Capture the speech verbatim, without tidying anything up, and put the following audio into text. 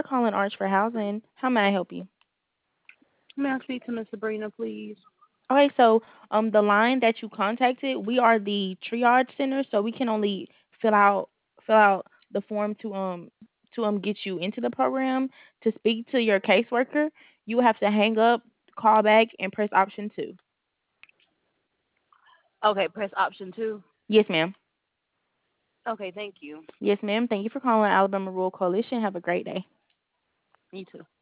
for calling Arch for Housing. How may I help you? May I speak to Miss Sabrina, please? Okay, so um, the line that you contacted, we are the triage center, so we can only fill out fill out the form to um to um get you into the program. To speak to your caseworker, you will have to hang up, call back, and press option two. Okay, press option two. Yes, ma'am. Okay, thank you. Yes, ma'am. Thank you for calling Alabama Rural Coalition. Have a great day. You too.